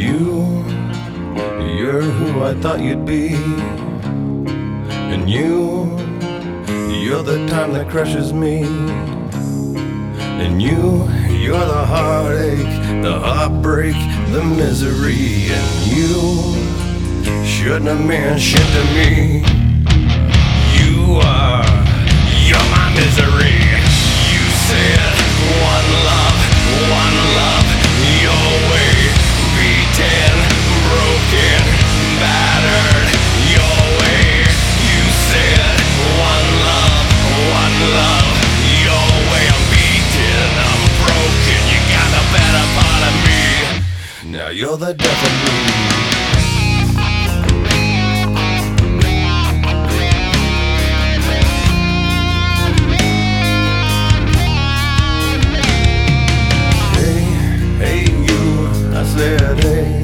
You're who I thought you'd be. And you're the time that crushes me. And you're the heartache, the heartbreak, the misery. And you shouldn't have meant shit to me. You're my misery. You said one love, your way, beaten, broken, battered, your way. You said one love, your way. I'm beaten, I'm broken, you got the better part of me. Now you're the death of me. I said, hey,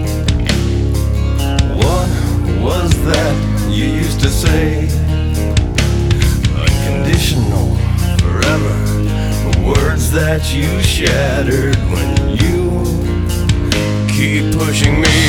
what was that you used to say? Unconditional, forever, words that you shattered when you keep pushing me.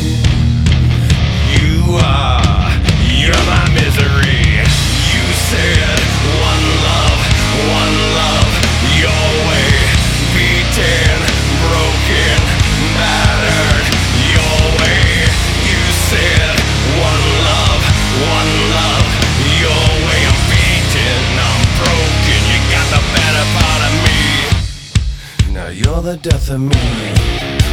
You're my misery. You said one love, your way, beaten, broken, battered, your way. You said one love, your way. I'm beaten, I'm broken, you got the better part of me. Now you're the death of me.